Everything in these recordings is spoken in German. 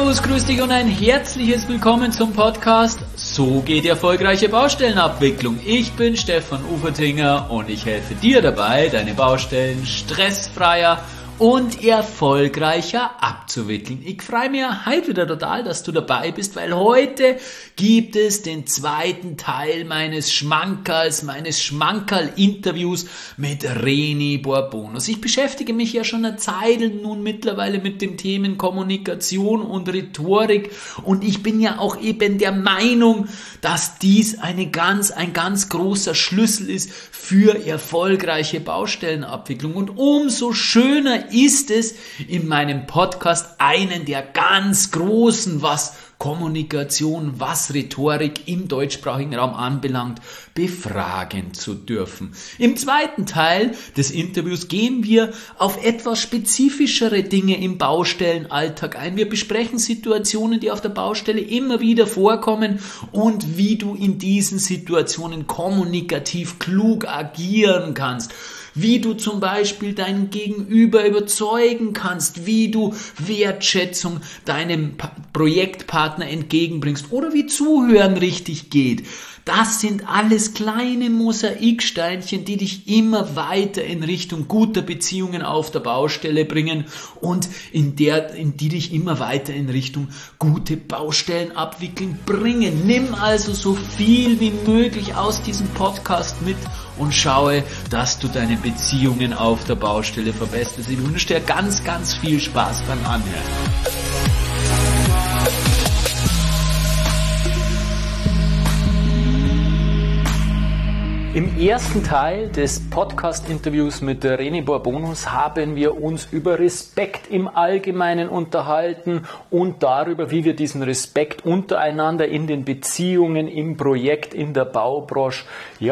Servus, grüß dich und ein herzliches Willkommen zum Podcast So geht die erfolgreiche Baustellenabwicklung. Ich bin Stefan Ufertinger und ich helfe dir dabei, deine Baustellen stressfreier und erfolgreicher abzuwickeln. Ich freue mich heute wieder total, dass du dabei bist, weil heute gibt es den zweiten Teil meines Schmankerl-Interviews mit René Bourbonus. Ich beschäftige mich ja schon eine Zeit nun mittlerweile mit dem Themen Kommunikation und Rhetorik und ich bin ja auch eben der Meinung, dass dies ein ganz großer Schlüssel ist für erfolgreiche Baustellenabwicklung. Und umso schöner ist es, in meinem Podcast einen der ganz großen, was Kommunikation, was Rhetorik im deutschsprachigen Raum anbelangt, befragen zu dürfen. Im zweiten Teil des Interviews gehen wir auf etwas spezifischere Dinge im Baustellenalltag ein. Wir besprechen Situationen, die auf der Baustelle immer wieder vorkommen und wie du in diesen Situationen kommunikativ klug agieren kannst. Wie du zum Beispiel deinen Gegenüber überzeugen kannst, wie du Wertschätzung deinem Projektpartner entgegenbringst oder wie Zuhören richtig geht. Das sind alles kleine Mosaiksteinchen, die dich immer weiter in Richtung guter Beziehungen auf der Baustelle bringen und in die dich immer weiter in Richtung gute Baustellenabwicklung bringen. Nimm also so viel wie möglich aus diesem Podcast mit und schaue, dass du deine Beziehungen auf der Baustelle verbesserst. Ich wünsche dir ganz viel Spaß beim Anhören. Im ersten Teil des Podcast-Interviews mit René Bourbonus haben wir uns über Respekt im Allgemeinen unterhalten und darüber, wie wir diesen Respekt untereinander in den Beziehungen, im Projekt, in der Baubranche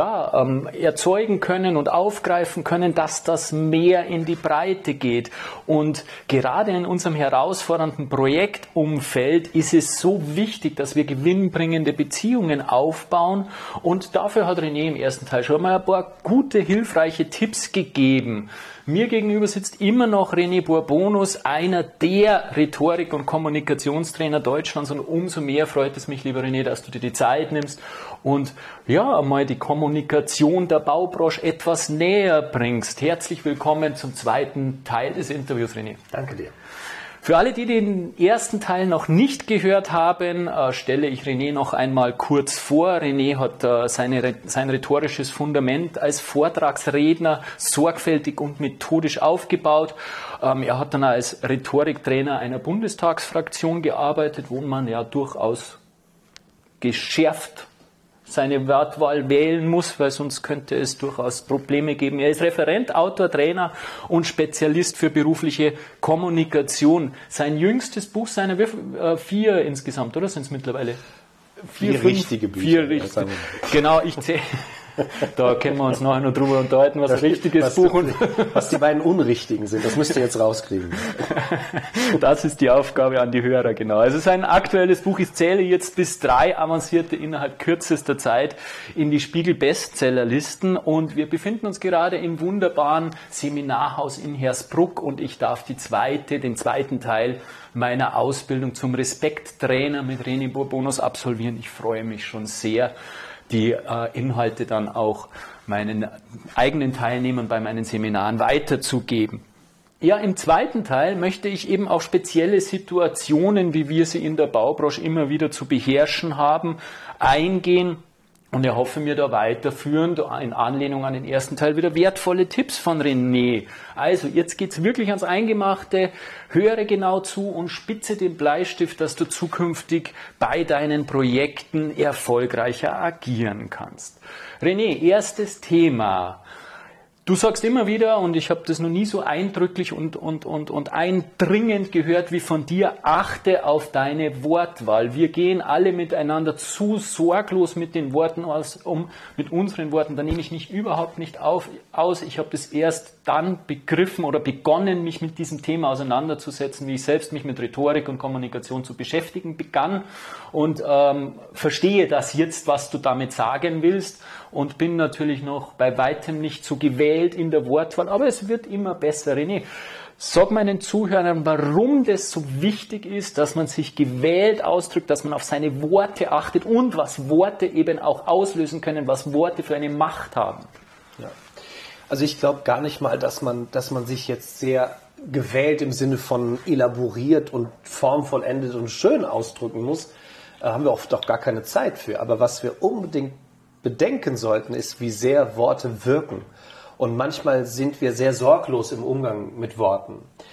erzeugen können und aufgreifen können, dass das mehr in die Breite geht. Und gerade in unserem herausfordernden Projektumfeld ist es so wichtig, dass wir gewinnbringende Beziehungen aufbauen und dafür hat René im ersten Teil schon mal ein paar gute, hilfreiche Tipps gegeben. Mir gegenüber sitzt immer noch René Bourbonus, einer der Rhetorik- und Kommunikationstrainer Deutschlands und umso mehr freut es mich, lieber René, dass du dir die Zeit nimmst und einmal die Kommunikation der Baubranche etwas näher bringst. Herzlich willkommen zum zweiten Teil des Interviews, René. Danke dir. Für alle, die den ersten Teil noch nicht gehört haben, stelle ich René noch einmal kurz vor. René hat sein rhetorisches Fundament als Vortragsredner sorgfältig und methodisch aufgebaut. Er hat dann als Rhetoriktrainer einer Bundestagsfraktion gearbeitet, wo man ja durchaus geschärft seine Wortwahl wählen muss, weil sonst könnte es durchaus Probleme geben. Er ist Referent, Autor, Trainer und Spezialist für berufliche Kommunikation. Sein jüngstes Buch, 4 insgesamt, oder sind es mittlerweile? 4 richtige Bücher. 4 richtige. Genau, ich zähle. Da können wir uns nachher noch drüber unterhalten, was ein richtiges Buch und was die beiden unrichtigen sind. Das müsst ihr jetzt rauskriegen. Das ist die Aufgabe an die Hörer, genau. Also sein aktuelles Buch, ich zähle jetzt bis 3 avancierte innerhalb kürzester Zeit in die Spiegel-Bestsellerlisten und wir befinden uns gerade im wunderbaren Seminarhaus in Hersbruck und ich darf den zweiten Teil meiner Ausbildung zum Respekttrainer mit René Bourbonus absolvieren. Ich freue mich schon sehr, die Inhalte dann auch meinen eigenen Teilnehmern bei meinen Seminaren weiterzugeben. Ja, im zweiten Teil möchte ich eben auf spezielle Situationen, wie wir sie in der Baubranche immer wieder zu beherrschen haben, eingehen und erhoffe mir da weiterführend in Anlehnung an den ersten Teil wieder wertvolle Tipps von René. Also jetzt geht's wirklich ans Eingemachte. Höre genau zu und spitze den Bleistift, dass du zukünftig bei deinen Projekten erfolgreicher agieren kannst. René, erstes Thema. Du sagst immer wieder, und ich habe das noch nie so eindrücklich und eindringend gehört wie von dir, achte auf deine Wortwahl. Wir gehen alle miteinander zu sorglos mit den Worten mit unseren Worten. Da nehme ich mich überhaupt nicht aus. Ich habe das erst dann begriffen oder begonnen, mich mit diesem Thema auseinanderzusetzen, wie ich selbst mich mit Rhetorik und Kommunikation zu beschäftigen begann und verstehe das jetzt, was du damit sagen willst und bin natürlich noch bei weitem nicht so gewählt in der Wortwahl, aber es wird immer besser. René, Sag meinen Zuhörern, warum das so wichtig ist, dass man sich gewählt ausdrückt, dass man auf seine Worte achtet und was Worte eben auch auslösen können, was Worte für eine Macht haben. Ja. Also ich glaube gar nicht mal, dass man sich jetzt sehr gewählt im Sinne von elaboriert und formvollendet und schön ausdrücken muss. Haben wir oft auch gar keine Zeit für. Aber was wir unbedingt bedenken sollten, ist, wie sehr Worte wirken. Und manchmal sind wir sehr sorglos im Umgang mit Worten.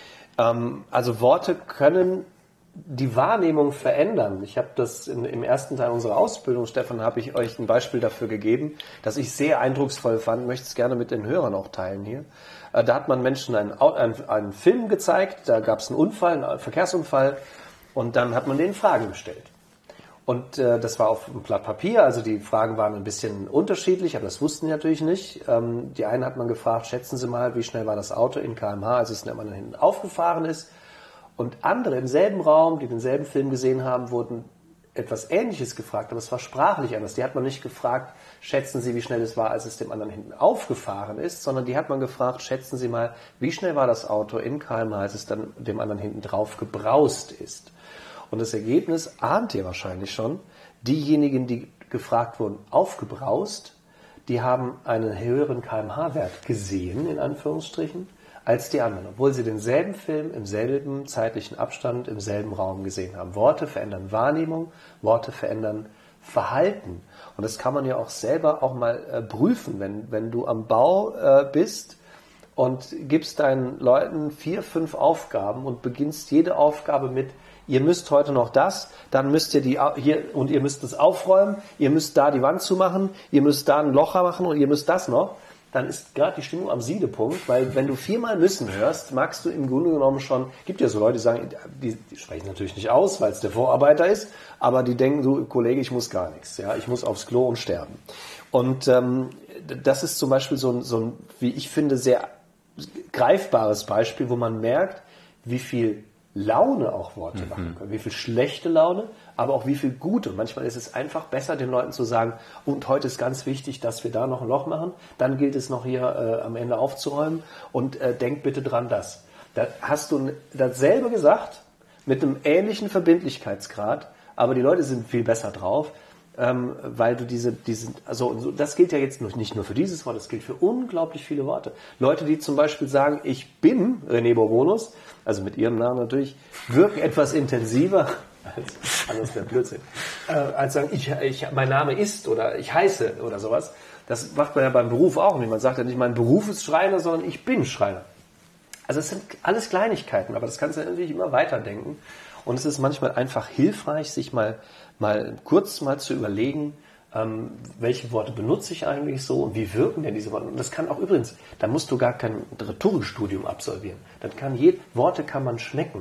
Also Worte können die Wahrnehmung verändern. Ich habe das im ersten Teil unserer Ausbildung, Stefan, habe ich euch ein Beispiel dafür gegeben, das ich sehr eindrucksvoll fand, möchte es gerne mit den Hörern auch teilen hier. Da hat man Menschen einen Film gezeigt, da gab es einen Unfall, einen Verkehrsunfall, und dann hat man denen Fragen gestellt. Und das war auf einem Blatt Papier, also die Fragen waren ein bisschen unterschiedlich, aber das wussten die natürlich nicht. Die einen hat man gefragt, schätzen Sie mal, wie schnell war das Auto in km/h, als es dem anderen hinten aufgefahren ist. Und andere im selben Raum, die denselben Film gesehen haben, wurden etwas Ähnliches gefragt, aber es war sprachlich anders. Die hat man nicht gefragt, schätzen Sie, wie schnell es war, als es dem anderen hinten aufgefahren ist, sondern die hat man gefragt, schätzen Sie mal, wie schnell war das Auto in km/h, als es dann dem anderen hinten drauf gebraust ist. Und das Ergebnis ahnt ihr wahrscheinlich schon. Diejenigen, die gefragt wurden, aufgebraust, die haben einen höheren kmh-Wert gesehen, in Anführungsstrichen, als die anderen, obwohl sie denselben Film im selben zeitlichen Abstand, im selben Raum gesehen haben. Worte verändern Wahrnehmung, Worte verändern Verhalten. Und das kann man ja auch selber auch mal prüfen, wenn du am Bau bist und gibst deinen Leuten 4, 5 Aufgaben und beginnst jede Aufgabe mit: Ihr müsst heute noch das, dann müsst ihr hier und ihr müsst es aufräumen, ihr müsst da die Wand zumachen, ihr müsst da ein Loch machen und ihr müsst das noch. Dann ist gerade die Stimmung am Siedepunkt, weil wenn du 4-mal müssen hörst, magst du im Grunde genommen schon, gibt ja so Leute, die sagen, die sprechen natürlich nicht aus, weil es der Vorarbeiter ist, aber die denken so, Kollege, ich muss gar nichts, ja, ich muss aufs Klo und sterben. Und das ist zum Beispiel so ein, wie ich finde, sehr greifbares Beispiel, wo man merkt, wie viel Laune auch Worte machen können, wie viel schlechte Laune, aber auch wie viel gute. Manchmal ist es einfach besser, den Leuten zu sagen, und heute ist ganz wichtig, dass wir da noch ein Loch machen, dann gilt es noch hier am Ende aufzuräumen und denk bitte dran das. Da hast du dasselbe gesagt, mit einem ähnlichen Verbindlichkeitsgrad, aber die Leute sind viel besser drauf, weil du also das gilt ja jetzt nicht nur für dieses Wort, das gilt für unglaublich viele Worte. Leute, die zum Beispiel sagen, ich bin René Bourbonus, also mit ihrem Namen natürlich, wirken etwas intensiver, alles wäre Blödsinn, als sagen, mein Name ist oder ich heiße oder sowas. Das macht man ja beim Beruf auch nicht. Man sagt ja nicht, mein Beruf ist Schreiner, sondern ich bin Schreiner. Also es sind alles Kleinigkeiten, aber das kannst du natürlich immer weiterdenken. Und es ist manchmal einfach hilfreich, sich mal kurz zu überlegen, welche Worte benutze ich eigentlich so und wie wirken denn diese Worte. Und das kann auch übrigens, da musst du gar kein Rhetorikstudium absolvieren. Worte kann man schmecken.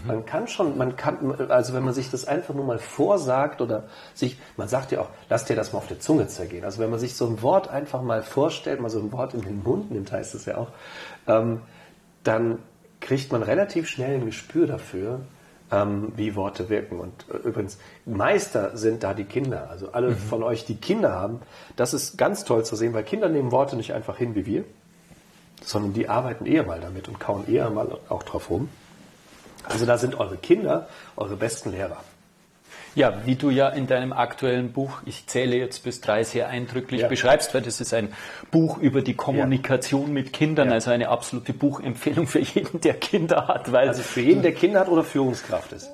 Also wenn man sich das einfach nur mal vorsagt oder man sagt ja auch, lass dir das mal auf der Zunge zergehen. Also wenn man sich so ein Wort einfach mal vorstellt, mal so ein Wort in den Mund nimmt, heißt es ja auch, dann kriegt man relativ schnell ein Gespür dafür, wie Worte wirken. Und übrigens, Meister sind da die Kinder. Also alle von euch, die Kinder haben, das ist ganz toll zu sehen, weil Kinder nehmen Worte nicht einfach hin wie wir, sondern die arbeiten eher mal damit und kauen eher mal auch drauf rum. Also da sind eure Kinder eure besten Lehrer. Ja, wie du ja in deinem aktuellen Buch, ich zähle jetzt bis 3, sehr eindrücklich beschreibst, weil das ist ein Buch über die Kommunikation mit Kindern, also eine absolute Buchempfehlung für jeden, der Kinder hat. Also für jeden, der Kinder hat oder Führungskraft ist.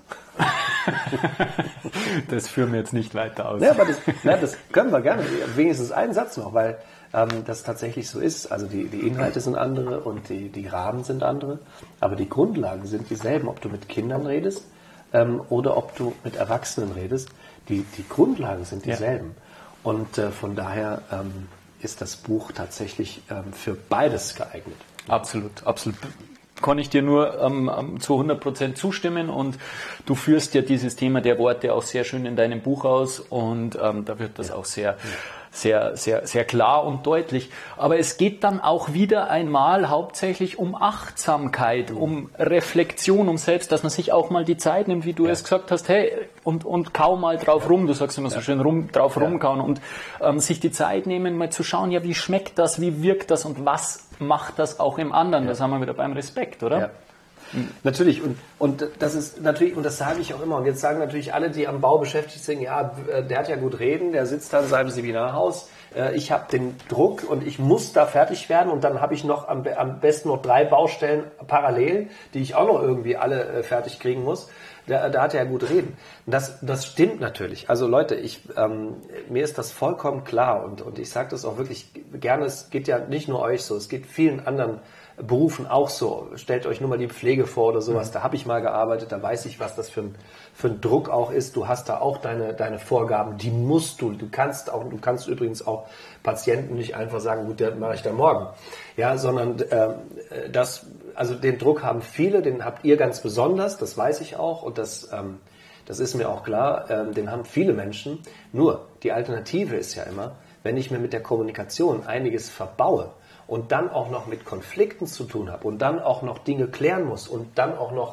Das führen wir jetzt nicht weiter aus. Ja, aber das können wir gerne. Wenigstens einen Satz noch, weil das tatsächlich so ist. Also die Inhalte sind andere und die Rahmen sind andere, aber die Grundlagen sind dieselben, ob du mit Kindern redest oder ob du mit Erwachsenen redest, die Grundlagen sind dieselben. Ja. Und von daher ist das Buch tatsächlich für beides geeignet. Absolut, absolut. Kann ich dir nur zu 100% zustimmen, und du führst ja dieses Thema der Worte auch sehr schön in deinem Buch aus, und da wird das auch sehr klar und deutlich. Aber es geht dann auch wieder einmal hauptsächlich um Achtsamkeit, um Reflexion, um Selbst, dass man sich auch mal die Zeit nimmt, wie du es gesagt hast, hey, und kau mal drauf rum, du sagst immer so schön, rumkauen, und sich die Zeit nehmen, mal zu schauen, ja, wie schmeckt das, wie wirkt das und was macht das auch im anderen? Das haben wir wieder beim Respekt, oder? Natürlich, und das ist natürlich, und das sage ich auch immer, und jetzt sagen natürlich alle, die am Bau beschäftigt sind, ja, der hat ja gut reden, der sitzt da in seinem Seminarhaus, ich habe den Druck und ich muss da fertig werden und dann habe ich noch am besten noch 3 Baustellen parallel, die ich auch noch irgendwie alle fertig kriegen muss. Da hat er ja gut reden. Und das stimmt natürlich. Also Leute, mir ist das vollkommen klar und ich sage das auch wirklich gerne, es geht ja nicht nur euch so, es geht vielen anderen Berufen auch so. Stellt euch nur mal die Pflege vor oder sowas. Da habe ich mal gearbeitet, da weiß ich, was das für ein Druck auch ist. Du hast da auch deine Vorgaben, die musst du. Du kannst übrigens auch Patienten nicht einfach sagen, gut, das mache ich dann morgen. Ja, sondern also den Druck haben viele, den habt ihr ganz besonders, das weiß ich auch und das ist mir auch klar, den haben viele Menschen. Nur, die Alternative ist ja immer, wenn ich mir mit der Kommunikation einiges verbaue, und dann auch noch mit Konflikten zu tun habe und dann auch noch Dinge klären muss und dann auch noch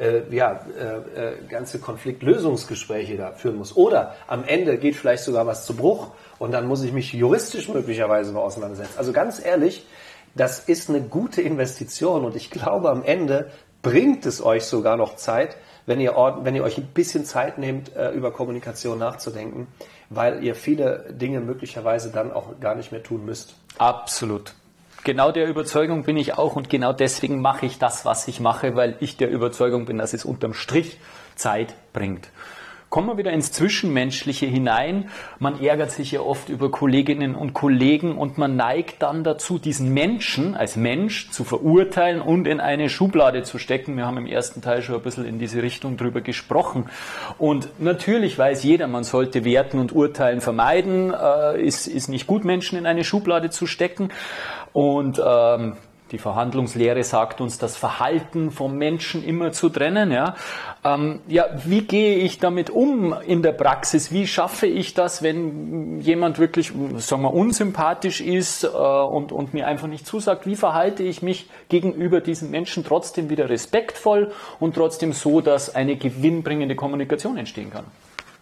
ganze Konfliktlösungsgespräche da führen muss. Oder am Ende geht vielleicht sogar was zu Bruch und dann muss ich mich juristisch möglicherweise mal auseinandersetzen. Also ganz ehrlich, das ist eine gute Investition und ich glaube, am Ende bringt es euch sogar noch Zeit, wenn ihr euch ein bisschen Zeit nehmt, über Kommunikation nachzudenken, weil ihr viele Dinge möglicherweise dann auch gar nicht mehr tun müsst. Absolut. Genau der Überzeugung bin ich auch und genau deswegen mache ich das, was ich mache, weil ich der Überzeugung bin, dass es unterm Strich Zeit bringt. Kommen wir wieder ins Zwischenmenschliche hinein. Man ärgert sich ja oft über Kolleginnen und Kollegen und man neigt dann dazu, diesen Menschen als Mensch zu verurteilen und in eine Schublade zu stecken. Wir haben im ersten Teil schon ein bisschen in diese Richtung drüber gesprochen. Und natürlich weiß jeder, man sollte Werten und Urteilen vermeiden. Ist nicht gut, Menschen in eine Schublade zu stecken. Und die Verhandlungslehre sagt uns, das Verhalten vom Menschen immer zu trennen. Ja, wie gehe ich damit um in der Praxis? Wie schaffe ich das, wenn jemand wirklich, sagen wir, unsympathisch ist und mir einfach nicht zusagt? Wie verhalte ich mich gegenüber diesem Menschen trotzdem wieder respektvoll und trotzdem so, dass eine gewinnbringende Kommunikation entstehen kann?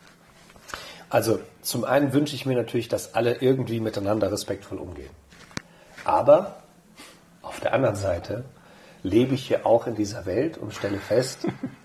Also zum einen wünsche ich mir natürlich, dass alle irgendwie miteinander respektvoll umgehen. Aber auf der anderen Seite lebe ich hier auch in dieser Welt und stelle fest,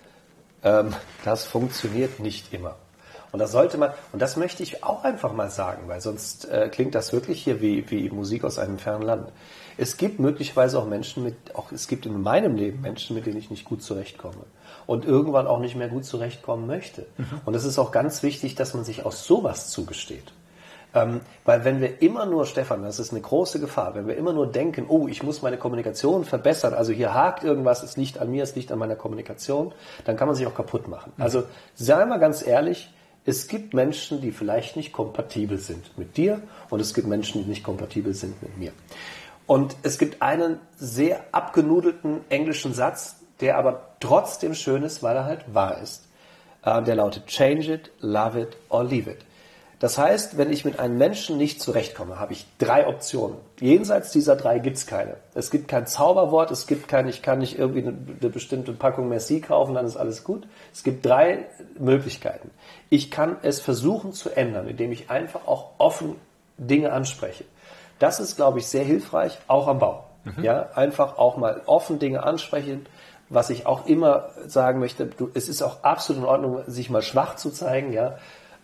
das funktioniert nicht immer. Und das möchte ich auch einfach mal sagen, weil sonst klingt das wirklich hier wie Musik aus einem fernen Land. Es gibt möglicherweise auch es gibt in meinem Leben Menschen, mit denen ich nicht gut zurechtkomme und irgendwann auch nicht mehr gut zurechtkommen möchte. Und es ist auch ganz wichtig, dass man sich auch sowas zugesteht. Weil wenn wir immer nur, Stefan, das ist eine große Gefahr, wenn wir immer nur denken, oh, ich muss meine Kommunikation verbessern, also hier hakt irgendwas, es liegt an mir, es liegt an meiner Kommunikation, dann kann man sich auch kaputt machen. Also sei mal ganz ehrlich, es gibt Menschen, die vielleicht nicht kompatibel sind mit dir und es gibt Menschen, die nicht kompatibel sind mit mir. Und es gibt einen sehr abgenudelten englischen Satz, der aber trotzdem schön ist, weil er halt wahr ist. Der lautet, change it, love it or leave it. Das heißt, wenn ich mit einem Menschen nicht zurechtkomme, habe ich 3 Optionen. Jenseits dieser 3 gibt es keine. Es gibt kein Zauberwort, ich kann nicht irgendwie eine bestimmte Packung Merci kaufen, dann ist alles gut. Es gibt 3 Möglichkeiten. Ich kann es versuchen zu ändern, indem ich einfach auch offen Dinge anspreche. Das ist, glaube ich, sehr hilfreich, auch am Bau. Ja, einfach auch mal offen Dinge ansprechen. Was ich auch immer sagen möchte, es ist auch absolut in Ordnung, sich mal schwach zu zeigen, ja.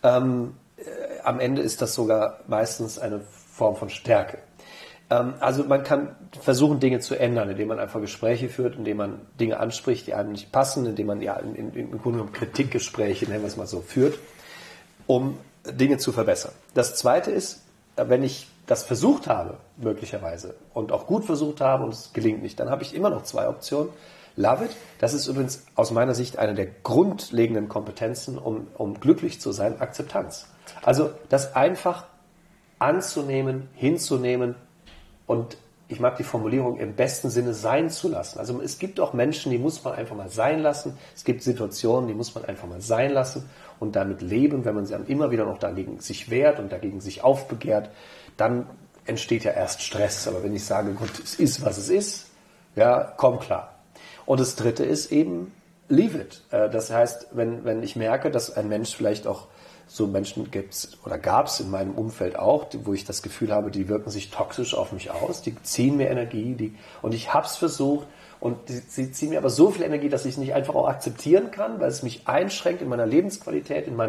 Am Ende ist das sogar meistens eine Form von Stärke. Also man kann versuchen, Dinge zu ändern, indem man einfach Gespräche führt, indem man Dinge anspricht, die einem nicht passen, indem man ja im Grunde genommen Kritikgespräche, nennen wir es mal so, führt, um Dinge zu verbessern. Das Zweite ist, wenn ich das versucht habe, möglicherweise, und auch gut versucht habe und es gelingt nicht, dann habe ich immer noch 2 Optionen. Love it. Das ist übrigens aus meiner Sicht eine der grundlegenden Kompetenzen, um glücklich zu sein, Akzeptanz. Also das einfach anzunehmen, hinzunehmen und ich mag die Formulierung im besten Sinne sein zu lassen. Also es gibt auch Menschen, die muss man einfach mal sein lassen. Es gibt Situationen, die muss man einfach mal sein lassen und damit leben. Wenn man dann immer wieder noch dagegen sich wehrt und dagegen sich aufbegehrt, dann entsteht ja erst Stress. Aber wenn ich sage, gut, es ist, was es ist, ja, komm klar. Und das Dritte ist eben, leave it. Das heißt, wenn ich merke, dass ein Mensch vielleicht auch, so Menschen gab es in meinem Umfeld auch, wo ich das Gefühl habe, die wirken sich toxisch auf mich aus, die ziehen mir Energie, und ich habe es versucht Und sie ziehen mir aber so viel Energie, dass ich es nicht einfach auch akzeptieren kann, weil es mich einschränkt in meiner Lebensqualität, in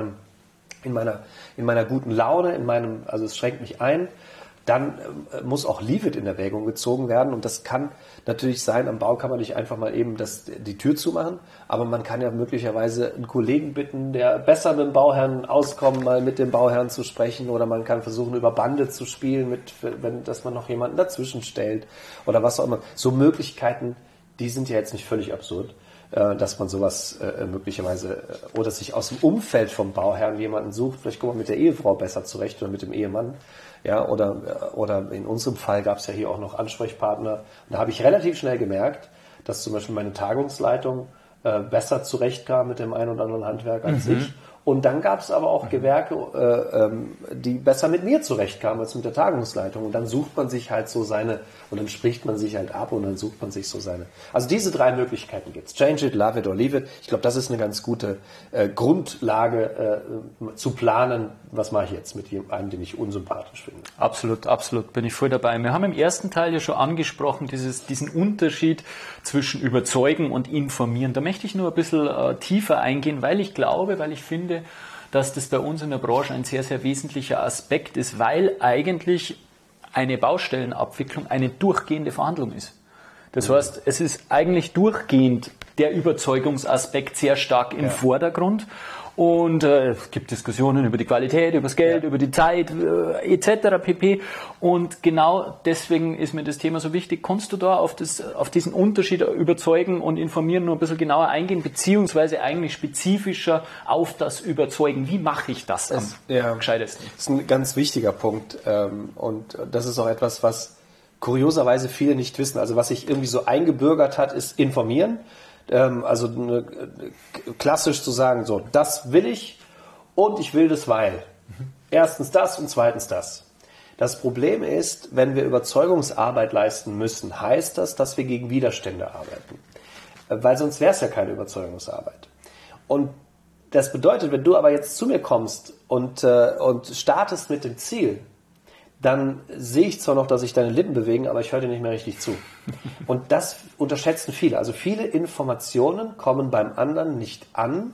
meiner guten Laune, also es schränkt mich ein. Dann muss auch Leave It in Erwägung gezogen werden. Und das kann natürlich sein, am Bau kann man nicht einfach mal eben die Tür zumachen, aber man kann ja möglicherweise einen Kollegen bitten, der besser mit dem Bauherrn auskommt, mal mit dem Bauherrn zu sprechen, oder man kann versuchen, über Bande zu spielen, dass man noch jemanden dazwischen stellt oder was auch immer. So Möglichkeiten, die sind ja jetzt nicht völlig absurd, dass man sowas möglicherweise oder sich aus dem Umfeld vom Bauherrn jemanden sucht. Vielleicht kommt man mit der Ehefrau besser zurecht oder mit dem Ehemann. Ja, oder in unserem Fall gab es ja hier auch noch Ansprechpartner. Und da habe ich relativ schnell gemerkt, dass zum Beispiel meine Tagungsleitung besser zurechtkam mit dem einen oder anderen Handwerk als ich. Und dann gab es aber auch Gewerke, die besser mit mir zurechtkamen als mit der Tagungsleitung. Und dann sucht man sich halt so und dann spricht man sich halt ab und dann sucht man sich so Also diese 3 Möglichkeiten gibt's. Change it, love it or leave it. Ich glaube, das ist eine ganz gute Grundlage zu planen, was mache ich jetzt mit einem, den ich unsympathisch finde. Absolut, absolut, bin ich voll dabei. Wir haben im ersten Teil ja schon angesprochen, diesen Unterschied zwischen überzeugen und informieren. Da möchte ich nur ein bisschen tiefer eingehen, weil ich finde, dass das bei uns in der Branche ein sehr, sehr wesentlicher Aspekt ist, weil eigentlich eine Baustellenabwicklung eine durchgehende Verhandlung ist. Das heißt, es ist eigentlich durchgehend der Überzeugungsaspekt sehr stark im Vordergrund. Und es gibt Diskussionen über die Qualität, über das Geld, über die Zeit etc. pp. Und genau deswegen ist mir das Thema so wichtig. Kannst du da auf diesen Unterschied überzeugen und informieren nur ein bisschen genauer eingehen, beziehungsweise eigentlich spezifischer auf das Überzeugen? Wie mache ich das am gescheitesten? Das ist ein ganz wichtiger Punkt. Und das ist auch etwas, was kurioserweise viele nicht wissen. Also was sich irgendwie so eingebürgert hat, ist informieren. Also klassisch zu sagen, so, das will ich und ich will das, weil. Erstens das und zweitens das. Das Problem ist, wenn wir Überzeugungsarbeit leisten müssen, heißt das, dass wir gegen Widerstände arbeiten. Weil sonst wäre es ja keine Überzeugungsarbeit. Und das bedeutet, wenn du aber jetzt zu mir kommst und startest mit dem Ziel, dann sehe ich zwar noch, dass sich deine Lippen bewegen, aber ich höre dir nicht mehr richtig zu. Und das unterschätzen viele. Also viele Informationen kommen beim anderen nicht an,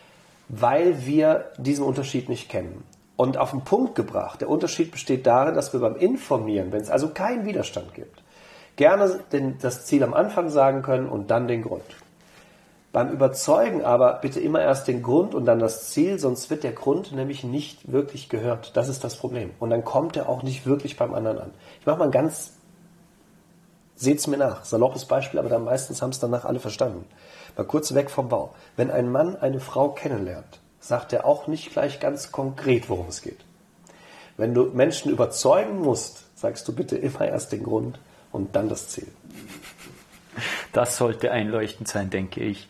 weil wir diesen Unterschied nicht kennen. Und auf den Punkt gebracht, der Unterschied besteht darin, dass wir beim Informieren, wenn es also keinen Widerstand gibt, gerne das Ziel am Anfang sagen können und dann den Grund. Beim Überzeugen aber bitte immer erst den Grund und dann das Ziel, sonst wird der Grund nämlich nicht wirklich gehört. Das ist das Problem. Und dann kommt er auch nicht wirklich beim anderen an. Ich mache mal seht's mir nach, saloppes Beispiel, aber dann meistens haben es danach alle verstanden. Mal kurz weg vom Bau. Wenn ein Mann eine Frau kennenlernt, sagt er auch nicht gleich ganz konkret, worum es geht. Wenn du Menschen überzeugen musst, sagst du bitte immer erst den Grund und dann das Ziel. Das sollte einleuchtend sein, denke ich.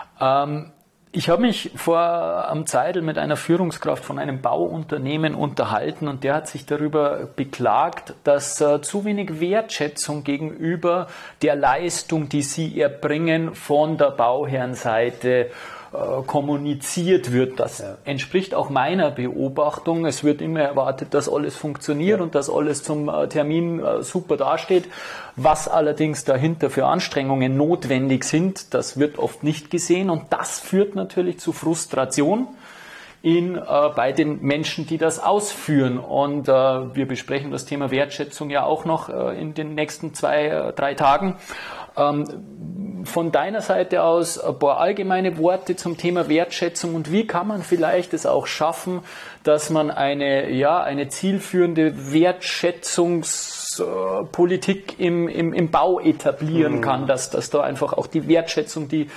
Ich habe mich vor einem Zeitl mit einer Führungskraft von einem Bauunternehmen unterhalten und der hat sich darüber beklagt, dass zu wenig Wertschätzung gegenüber der Leistung, die sie erbringen, von der Bauherrenseite kommuniziert wird. Das entspricht auch meiner Beobachtung. Es wird immer erwartet, dass alles funktioniert und dass alles zum Termin super dasteht. Was allerdings dahinter für Anstrengungen notwendig sind, das wird oft nicht gesehen und das führt natürlich zu Frustration bei den Menschen, die das ausführen. Und wir besprechen das Thema Wertschätzung ja auch noch in den nächsten 2-3 Tagen. Von deiner Seite aus ein paar allgemeine Worte zum Thema Wertschätzung und wie kann man vielleicht es auch schaffen, dass man eine zielführende Wertschätzungspolitik im Bau etablieren kann, dass da einfach auch die Wertschätzung, die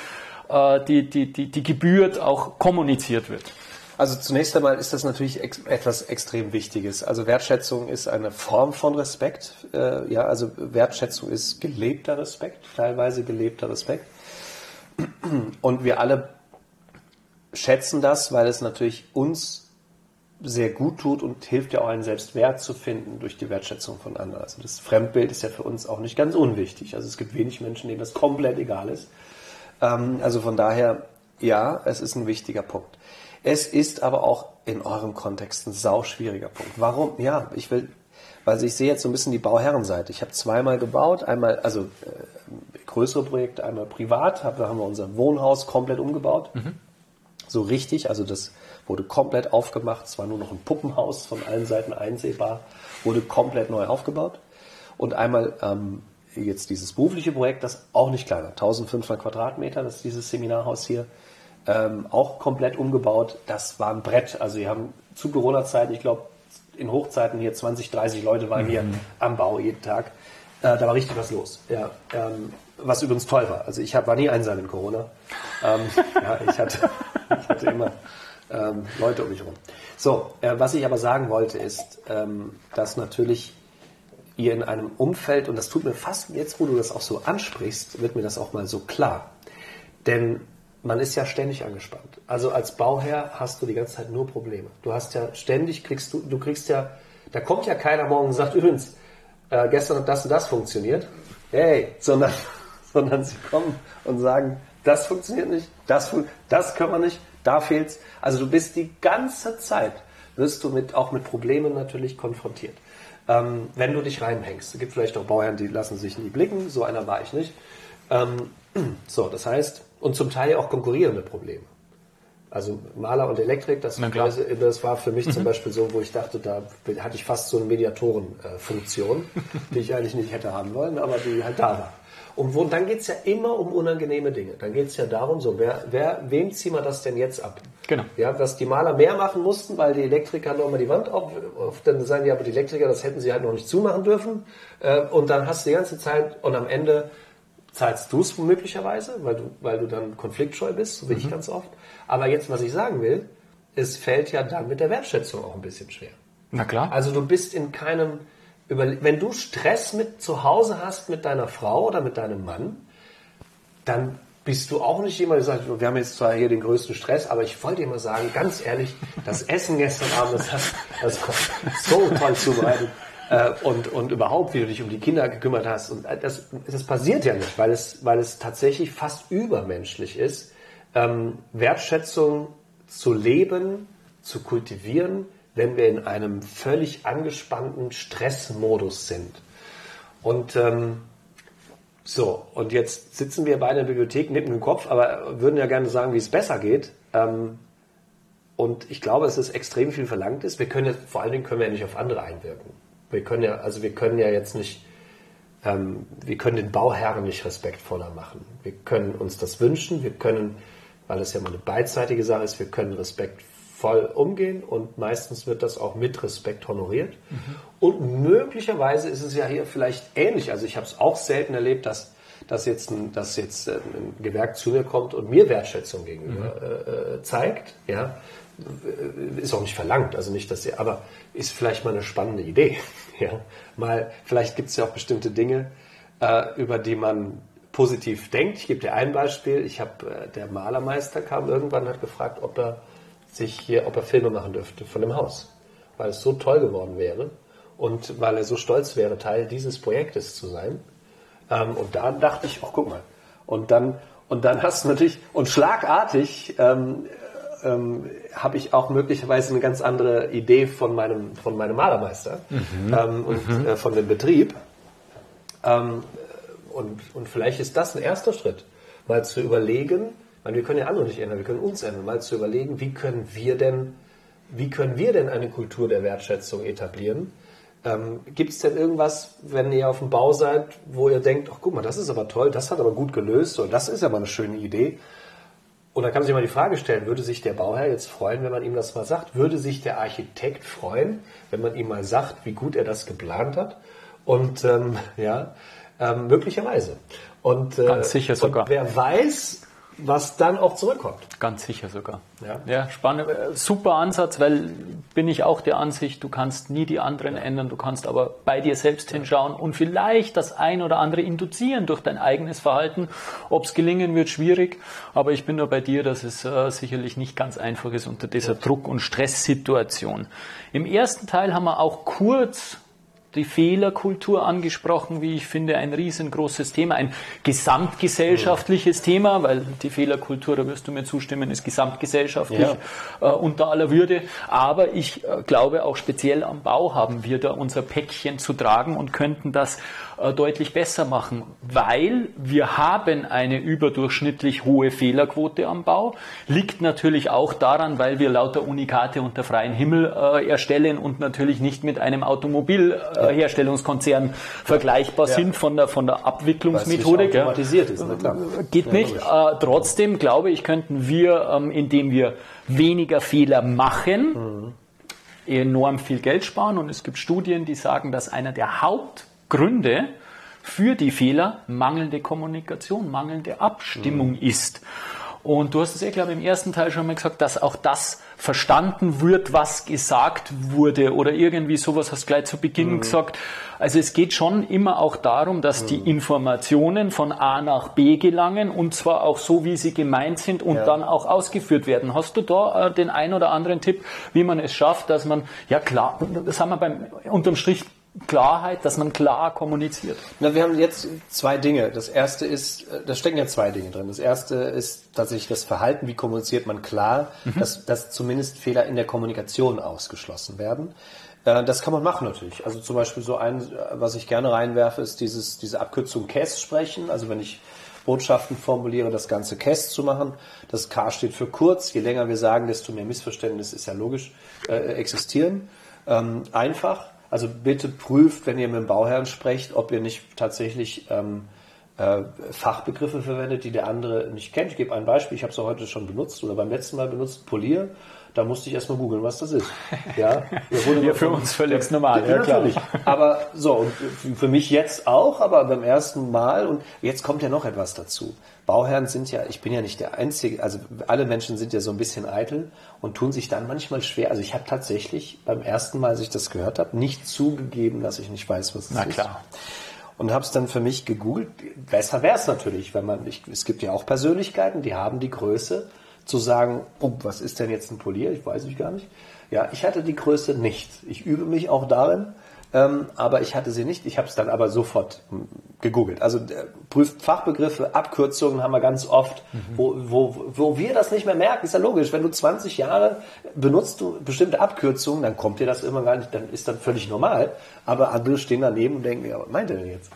gebührt, auch kommuniziert wird. Also zunächst einmal ist das natürlich etwas extrem Wichtiges. Also Wertschätzung ist eine Form von Respekt. Also Wertschätzung ist gelebter Respekt, teilweise gelebter Respekt. Und wir alle schätzen das, weil es natürlich uns sehr gut tut und hilft ja auch einen Selbstwert zu finden durch die Wertschätzung von anderen. Also das Fremdbild ist ja für uns auch nicht ganz unwichtig. Also es gibt wenig Menschen, denen das komplett egal ist. Also von daher, ja, es ist ein wichtiger Punkt. Es ist aber auch in eurem Kontext ein sauschwieriger Punkt. Warum? Ja, weil ich sehe jetzt so ein bisschen die Bauherrenseite. Ich habe zweimal gebaut, einmal, größere Projekte, einmal privat, da haben wir unser Wohnhaus komplett umgebaut. So richtig, also das wurde komplett aufgemacht, es war nur noch ein Puppenhaus, von allen Seiten einsehbar, wurde komplett neu aufgebaut. Und einmal jetzt dieses berufliche Projekt, das auch nicht kleiner, 1500 Quadratmeter, das ist dieses Seminarhaus hier, auch komplett umgebaut. Das war ein Brett, also wir haben zu Corona-Zeiten, ich glaube in Hochzeiten hier 20, 30 Leute waren hier am Bau jeden Tag. Da war richtig was los. Ja, was übrigens toll war. Also ich war nie einsam in Corona. Ich hatte immer Leute um mich herum. So, was ich aber sagen wollte ist, dass natürlich ihr in einem Umfeld, und das tut mir fast jetzt, wo du das auch so ansprichst, wird mir das auch mal so klar. Denn man ist ja ständig angespannt. Also als Bauherr hast du die ganze Zeit nur Probleme. Du hast ja ständig, du kriegst ja, da kommt ja keiner morgen und sagt, übrigens, gestern hat das und das funktioniert. Hey, sondern sie kommen und sagen, das funktioniert nicht, das können wir nicht, da fehlt's. Also du bist die ganze Zeit, wirst du auch mit Problemen natürlich konfrontiert. Wenn du dich reinhängst. Es gibt vielleicht auch Bauherren, die lassen sich nie blicken, so einer war ich nicht. So, das heißt, und zum Teil auch konkurrierende Probleme. Also Maler und Elektrik, das war für mich zum Beispiel so, wo ich dachte, da hatte ich fast so eine Mediatorenfunktion, die ich eigentlich nicht hätte haben wollen, aber die halt da war. Und dann geht es ja immer um unangenehme Dinge. Dann geht es ja darum, so, wem ziehen wir das denn jetzt ab? Genau. Ja, dass die Maler mehr machen mussten, weil die Elektriker noch mal die Wand auf, dann sagen die aber die Elektriker, das hätten sie halt noch nicht zumachen dürfen. Und dann hast du die ganze Zeit und am Ende zahlst du es möglicherweise, weil du dann konfliktscheu bist, so wie ich ganz oft. Aber jetzt, was ich sagen will, es fällt ja dann mit der Wertschätzung auch ein bisschen schwer. Na klar. Also du bist in keinem, wenn du Stress mit zu Hause hast mit deiner Frau oder mit deinem Mann, dann bist du auch nicht jemand, der sagt, wir haben jetzt zwar hier den größten Stress, aber ich wollte dir mal sagen, ganz ehrlich, das Essen gestern Abend, das war so toll zubereitet. Und überhaupt, wie du dich um die Kinder gekümmert hast. Und das passiert ja nicht, weil es tatsächlich fast übermenschlich ist, Wertschätzung zu leben, zu kultivieren, wenn wir in einem völlig angespannten Stressmodus sind. Und und jetzt sitzen wir beide in der Bibliothek, nicken den Kopf, aber würden ja gerne sagen, wie es besser geht. Und ich glaube, dass es extrem viel verlangt ist. Vor allen Dingen können wir ja nicht auf andere einwirken. Wir können den Bauherren nicht respektvoller machen. Wir können uns das wünschen, weil es ja mal eine beidseitige Sache ist, wir können respektvoll umgehen und meistens wird das auch mit Respekt honoriert. Und möglicherweise ist es ja hier vielleicht ähnlich. Also ich habe es auch selten erlebt, dass jetzt ein Gewerk zu mir kommt und mir Wertschätzung gegenüber zeigt. Ja, ist auch nicht verlangt, also nicht, aber ist vielleicht mal eine spannende Idee. Ja, vielleicht gibt es ja auch bestimmte Dinge, über die man positiv denkt. Ich gebe dir ein Beispiel. Der Malermeister kam irgendwann und hat gefragt, ob er Filme machen dürfte von dem Haus, weil es so toll geworden wäre und weil er so stolz wäre, Teil dieses Projektes zu sein. Und da dachte ich, guck mal. Und dann hast du natürlich, und schlagartig habe ich auch möglicherweise eine ganz andere Idee von meinem Malermeister und von dem Betrieb. Und vielleicht ist das ein erster Schritt, mal zu überlegen, wir können ja andere nicht ändern, wir können uns ändern, mal zu überlegen, wie können wir denn eine Kultur der Wertschätzung etablieren? Gibt es denn irgendwas, wenn ihr auf dem Bau seid, wo ihr denkt, guck mal, das ist aber toll, das hat aber gut gelöst und das ist aber eine schöne Idee? Und dann kann man sich mal die Frage stellen, würde sich der Bauherr jetzt freuen, wenn man ihm das mal sagt? Würde sich der Architekt freuen, wenn man ihm mal sagt, wie gut er das geplant hat? Und möglicherweise. Und ganz sicher sogar. Und wer weiß, was dann auch zurückkommt. Ganz sicher sogar. Ja, spannend. Super Ansatz, weil bin ich auch der Ansicht, du kannst nie die anderen ändern, du kannst aber bei dir selbst hinschauen und vielleicht das ein oder andere induzieren durch dein eigenes Verhalten. Ob es gelingen wird, schwierig, aber ich bin nur bei dir, dass es sicherlich nicht ganz einfach ist unter dieser Druck- und Stresssituation. Im ersten Teil haben wir auch kurz die Fehlerkultur angesprochen, wie ich finde, ein riesengroßes Thema, ein gesamtgesellschaftliches Thema, weil die Fehlerkultur, da wirst du mir zustimmen, ist gesamtgesellschaftlich unter aller Würde. Aber ich glaube, auch speziell am Bau haben wir da unser Päckchen zu tragen und könnten das deutlich besser machen, weil wir haben eine überdurchschnittlich hohe Fehlerquote am Bau. Liegt natürlich auch daran, weil wir lauter Unikate unter freiem Himmel erstellen und natürlich nicht mit einem Automobilherstellungskonzern vergleichbar sind von der Abwicklungsmethodik. Automatisiert ist, na klar. Geht nicht. Trotzdem glaube ich, könnten wir, indem wir weniger Fehler machen, enorm viel Geld sparen. Und es gibt Studien, die sagen, dass einer der Hauptgründe für die Fehler mangelnde Kommunikation, mangelnde Abstimmung ist. Und du hast es glaube ich, im ersten Teil schon mal gesagt, dass auch das verstanden wird, was gesagt wurde oder irgendwie sowas hast du gleich zu Beginn gesagt. Also es geht schon immer auch darum, dass die Informationen von A nach B gelangen und zwar auch so, wie sie gemeint sind und dann auch ausgeführt werden. Hast du da den ein oder anderen Tipp, wie man es schafft, dass man, ja klar, das haben wir unterm Strich Klarheit, dass man klar kommuniziert? Na, wir haben jetzt zwei Dinge. Das erste ist, da stecken ja zwei Dinge drin. Das erste ist tatsächlich das Verhalten, wie kommuniziert man klar, dass zumindest Fehler in der Kommunikation ausgeschlossen werden. Das kann man machen natürlich. Also zum Beispiel was ich gerne reinwerfe, ist diese Abkürzung CAS sprechen. Also wenn ich Botschaften formuliere, das ganze CAS zu machen. Das K steht für kurz. Je länger wir sagen, desto mehr Missverständnisse, ist ja logisch, existieren. Einfach. Also bitte prüft, wenn ihr mit dem Bauherrn sprecht, ob ihr nicht tatsächlich Fachbegriffe verwendet, die der andere nicht kennt. Ich gebe ein Beispiel, ich habe es heute schon benutzt oder beim letzten Mal benutzt, Polier. Da musste ich erstmal googeln, was das ist. Ja, für uns völlig normal. Ja, natürlich. Aber so, und für mich jetzt auch, aber beim ersten Mal. Und jetzt kommt ja noch etwas dazu. Bauherren sind ja, ich bin ja nicht der Einzige, also alle Menschen sind ja so ein bisschen eitel und tun sich dann manchmal schwer. Also ich habe tatsächlich beim ersten Mal, als ich das gehört habe, nicht zugegeben, dass ich nicht weiß, was es ist. Na klar. Und habe es dann für mich gegoogelt. Besser wäre es natürlich, es gibt ja auch Persönlichkeiten, die haben die Größe, zu sagen, oh, was ist denn jetzt ein Polier? Ich weiß es gar nicht. Ja, ich hatte die Größe nicht. Ich übe mich auch darin, aber ich hatte sie nicht. Ich habe es dann aber sofort gegoogelt. Also prüft Fachbegriffe, Abkürzungen haben wir ganz oft, wo wir das nicht mehr merken. Ist ja logisch. Wenn du 20 Jahre benutzt du bestimmte Abkürzungen, dann kommt dir das immer gar nicht, dann ist das völlig normal. Aber andere stehen daneben und denken, ja, was meint er denn jetzt?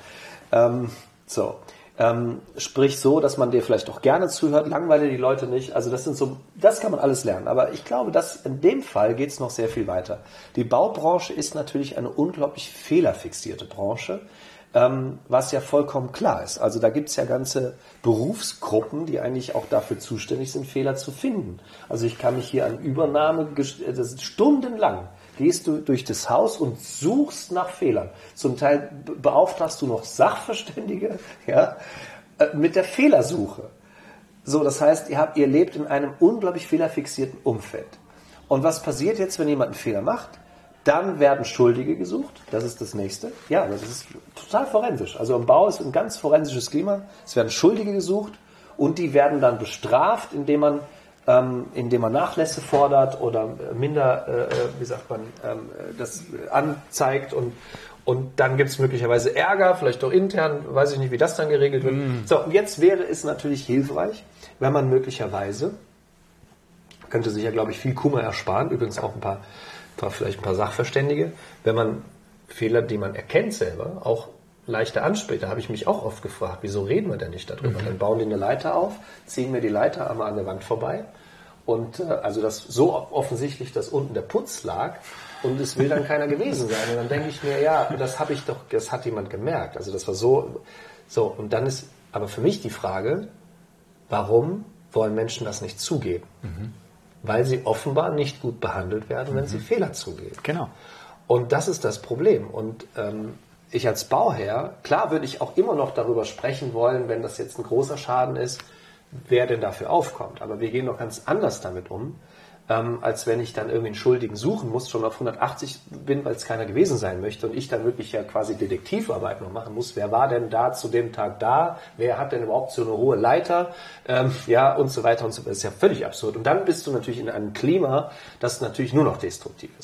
Sprich so, dass man dir vielleicht auch gerne zuhört, langweile die Leute nicht. Also das kann man alles lernen. Aber ich glaube, dass in dem Fall geht es noch sehr viel weiter. Die Baubranche ist natürlich eine unglaublich fehlerfixierte Branche, was ja vollkommen klar ist. Also da gibt es ja ganze Berufsgruppen, die eigentlich auch dafür zuständig sind, Fehler zu finden. Also ich kann mich hier an Übernahme, das ist stundenlang. Gehst du durch das Haus und suchst nach Fehlern. Zum Teil beauftragst du noch Sachverständige, mit der Fehlersuche. So, das heißt, ihr lebt in einem unglaublich fehlerfixierten Umfeld. Und was passiert jetzt, wenn jemand einen Fehler macht? Dann werden Schuldige gesucht. Das ist das Nächste. Ja, das ist total forensisch. Also im Bau ist ein ganz forensisches Klima. Es werden Schuldige gesucht und die werden dann bestraft, indem man Nachlässe fordert oder das anzeigt und dann gibt es möglicherweise Ärger, vielleicht auch intern, weiß ich nicht, wie das dann geregelt wird. So, und jetzt wäre es natürlich hilfreich, wenn man möglicherweise, könnte sich ja, glaube ich, viel Kummer ersparen, übrigens auch vielleicht ein paar Sachverständige, wenn man Fehler, die man erkennt selber, auch leichter anspricht. Da habe ich mich auch oft gefragt, wieso reden wir denn nicht darüber? Dann bauen die eine Leiter auf, ziehen wir die Leiter einmal an der Wand vorbei und also das so offensichtlich, dass unten der Putz lag und es will dann keiner gewesen sein. Und dann denke ich mir, ja, das hat jemand gemerkt. Also das war so und dann ist aber für mich die Frage, warum wollen Menschen das nicht zugeben? Weil sie offenbar nicht gut behandelt werden, wenn sie Fehler zugeben. Genau. Und das ist das Problem. Und ich als Bauherr, klar würde ich auch immer noch darüber sprechen wollen, wenn das jetzt ein großer Schaden ist, wer denn dafür aufkommt. Aber wir gehen doch ganz anders damit um, als wenn ich dann irgendwie einen Schuldigen suchen muss, schon auf 180 bin, weil es keiner gewesen sein möchte und ich dann wirklich ja quasi Detektivarbeit noch machen muss. Wer war denn da zu dem Tag da? Wer hat denn überhaupt so eine hohe Leiter? Und so weiter und so weiter. Das ist ja völlig absurd. Und dann bist du natürlich in einem Klima, das natürlich nur noch destruktiv ist.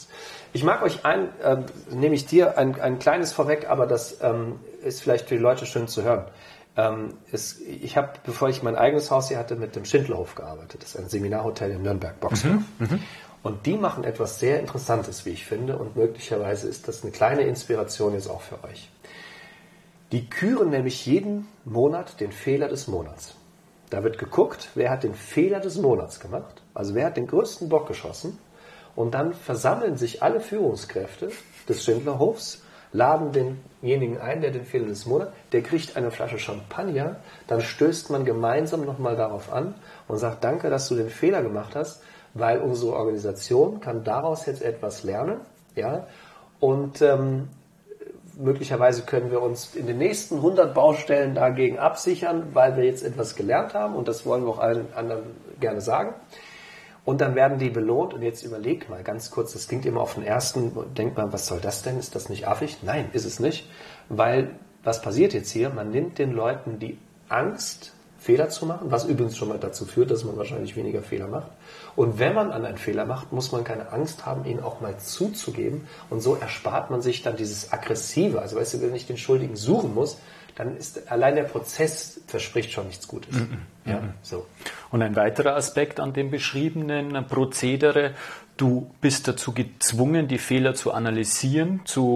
Ich mag euch nehme ich dir ein kleines vorweg, aber das ist vielleicht für die Leute schön zu hören. Ich habe, bevor ich mein eigenes Haus hier hatte, mit dem Schindlerhof gearbeitet. Das ist ein Seminarhotel in Nürnberg, Boxdorf. Und die machen etwas sehr Interessantes, wie ich finde, und möglicherweise ist das eine kleine Inspiration jetzt auch für euch. Die küren nämlich jeden Monat den Fehler des Monats. Da wird geguckt, wer hat den Fehler des Monats gemacht, also wer hat den größten Bock geschossen, und dann versammeln sich alle Führungskräfte des Schindlerhofs, laden denjenigen ein, der den Fehler des Monats, der kriegt eine Flasche Champagner, dann stößt man gemeinsam nochmal darauf an und sagt, danke, dass du den Fehler gemacht hast, weil unsere Organisation kann daraus jetzt etwas lernen, ja, und möglicherweise können wir uns in den nächsten 100 Baustellen dagegen absichern, weil wir jetzt etwas gelernt haben, und das wollen wir auch allen anderen gerne sagen. Und dann werden die belohnt, und jetzt überleg mal ganz kurz, das klingt immer auf den ersten, denkt man, was soll das denn? Ist das nicht affig? Nein, ist es nicht, weil was passiert jetzt hier? Man nimmt den Leuten die Angst, Fehler zu machen, was übrigens schon mal dazu führt, dass man wahrscheinlich weniger Fehler macht. Und wenn man einen Fehler macht, muss man keine Angst haben, ihn auch mal zuzugeben, und so erspart man sich dann dieses Aggressive. Also weißt du, wenn ich den Schuldigen suchen muss, dann ist allein der Prozess verspricht schon nichts Gutes. Ja, so. Und ein weiterer Aspekt an dem beschriebenen Prozedere: Du bist dazu gezwungen, die Fehler zu analysieren,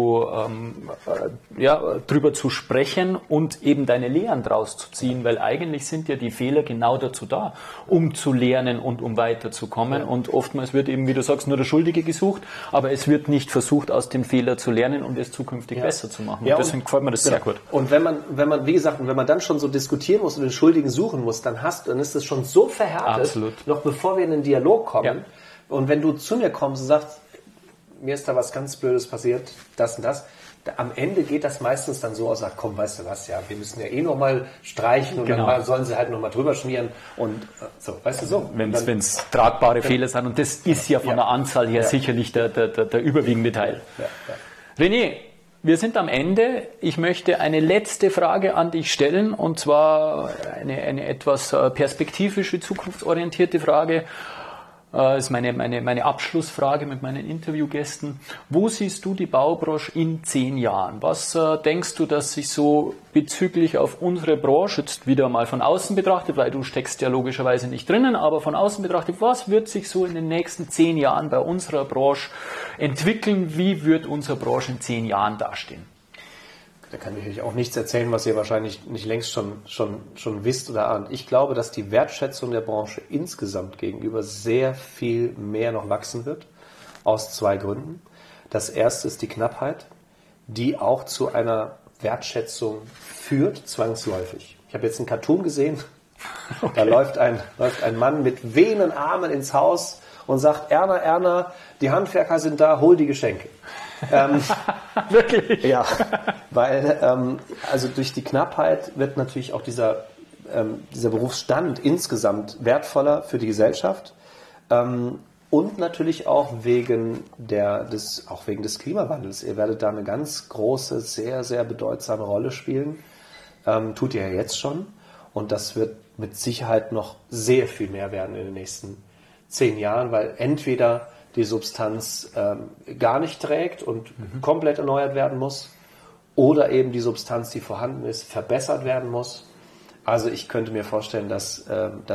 drüber zu sprechen und eben deine Lehren draus zu ziehen, weil eigentlich sind ja die Fehler genau dazu da, um zu lernen und um weiterzukommen. Ja. Und oftmals wird eben, wie du sagst, nur der Schuldige gesucht, aber es wird nicht versucht, aus dem Fehler zu lernen und es zukünftig besser zu machen. Ja, und deswegen gefällt mir das sehr gut. Und wenn man, wie gesagt, wenn man dann schon so diskutieren muss und den Schuldigen suchen muss, dann ist es schon so verhärtet, absolut, noch bevor wir in den Dialog kommen. Ja. Und wenn du zu mir kommst und sagst, mir ist da was ganz Blödes passiert, das und das, am Ende geht das meistens dann so aus, sagt, komm, weißt du was, ja, wir müssen ja eh nochmal streichen, und dann sollen sie halt nochmal drüber schmieren und so, weißt du, so. Wenn es tragbare Fehler sind, und das ist ja von der Anzahl her sicherlich der überwiegende Teil. Ja. René, wir sind am Ende. Ich möchte eine letzte Frage an dich stellen, und zwar eine etwas perspektivische, zukunftsorientierte Frage. Das ist meine Abschlussfrage mit meinen Interviewgästen. Wo siehst du die Baubranche in 10 Jahren? Was denkst du, dass sich so bezüglich auf unsere Branche, jetzt wieder mal von außen betrachtet, weil du steckst ja logischerweise nicht drinnen, aber von außen betrachtet, was wird sich so in den nächsten 10 Jahren bei unserer Branche entwickeln? Wie wird unsere Branche in 10 Jahren dastehen? Da kann ich natürlich auch nichts erzählen, was ihr wahrscheinlich nicht längst schon wisst oder ahnt. Ich glaube, dass die Wertschätzung der Branche insgesamt gegenüber sehr viel mehr noch wachsen wird, aus 2 Gründen. Das erste ist die Knappheit, die auch zu einer Wertschätzung führt, zwangsläufig. Ich habe jetzt einen Cartoon gesehen, da läuft ein Mann mit wehenden Armen ins Haus und sagt, Erna, die Handwerker sind da, hol die Geschenke. Wirklich? Ja, weil also durch die Knappheit wird natürlich auch dieser Berufsstand insgesamt wertvoller für die Gesellschaft, und natürlich auch wegen des Klimawandels. Ihr werdet da eine ganz große, sehr, sehr bedeutsame Rolle spielen, tut ihr ja jetzt schon, und das wird mit Sicherheit noch sehr viel mehr werden in den nächsten 10 Jahren, weil entweder die Substanz gar nicht trägt und komplett erneuert werden muss, oder eben die Substanz, die vorhanden ist, verbessert werden muss. Also ich könnte mir vorstellen, dass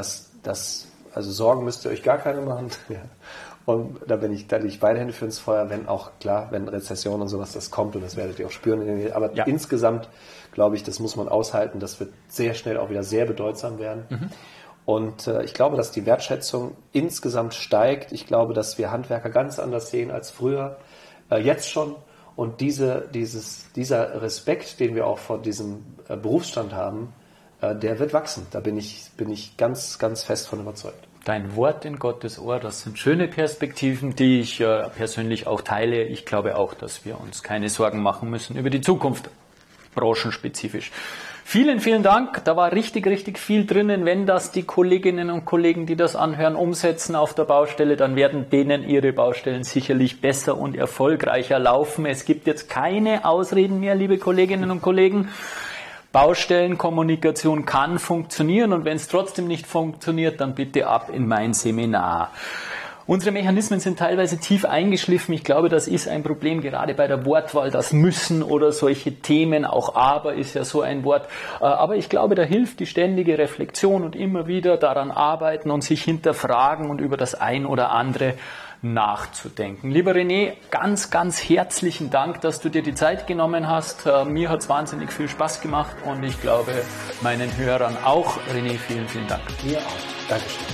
also Sorgen müsst ihr euch gar keine machen. Ja. Und da lege ich beide Hände für ins Feuer, wenn Rezession und sowas das kommt, und das werdet ihr auch spüren. Aber insgesamt glaube ich, das muss man aushalten, das wird sehr schnell auch wieder sehr bedeutsam werden. Und ich glaube, dass die Wertschätzung insgesamt steigt. Ich glaube, dass wir Handwerker ganz anders sehen als früher, jetzt schon. Und dieser Respekt, den wir auch vor diesem Berufsstand haben, der wird wachsen. Da bin ich ganz, ganz fest von überzeugt. Dein Wort in Gottes Ohr, das sind schöne Perspektiven, die ich persönlich auch teile. Ich glaube auch, dass wir uns keine Sorgen machen müssen über die Zukunft, branchenspezifisch. Vielen, vielen Dank. Da war richtig, richtig viel drinnen. Wenn das die Kolleginnen und Kollegen, die das anhören, umsetzen auf der Baustelle, dann werden denen ihre Baustellen sicherlich besser und erfolgreicher laufen. Es gibt jetzt keine Ausreden mehr, liebe Kolleginnen und Kollegen. Baustellenkommunikation kann funktionieren, und wenn es trotzdem nicht funktioniert, dann bitte ab in mein Seminar. Unsere Mechanismen sind teilweise tief eingeschliffen. Ich glaube, das ist ein Problem, gerade bei der Wortwahl, das Müssen oder solche Themen. Auch Aber ist ja so ein Wort. Aber ich glaube, da hilft die ständige Reflexion und immer wieder daran arbeiten und sich hinterfragen und über das ein oder andere nachzudenken. Lieber René, ganz, ganz herzlichen Dank, dass du dir die Zeit genommen hast. Mir hat es wahnsinnig viel Spaß gemacht und ich glaube, meinen Hörern auch. René, vielen, vielen Dank. Mir auch. Dankeschön.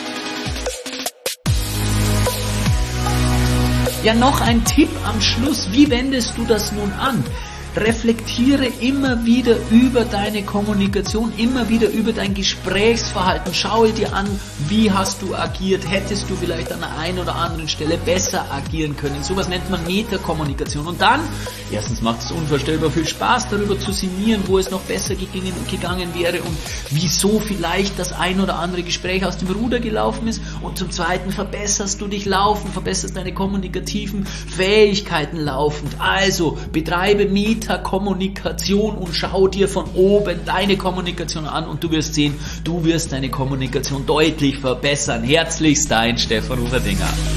Ja, noch ein Tipp am Schluss. Wie wendest du das nun an? Reflektiere immer wieder über deine Kommunikation, immer wieder über dein Gesprächsverhalten. Schaue dir an, wie hast du agiert, hättest du vielleicht an der einen oder anderen Stelle besser agieren können. Sowas nennt man Metakommunikation. Und dann, erstens macht es unvorstellbar viel Spaß, darüber zu sinnieren, wo es noch besser gegangen wäre und wieso vielleicht das ein oder andere Gespräch aus dem Ruder gelaufen ist. Und zum Zweiten verbesserst du dich laufend, verbesserst deine kommunikativen Fähigkeiten laufend. Also betreibe Metakommunikation und schau dir von oben deine Kommunikation an und du wirst sehen, du wirst deine Kommunikation deutlich verbessern. Herzlichst dein Stefan Uferdinger.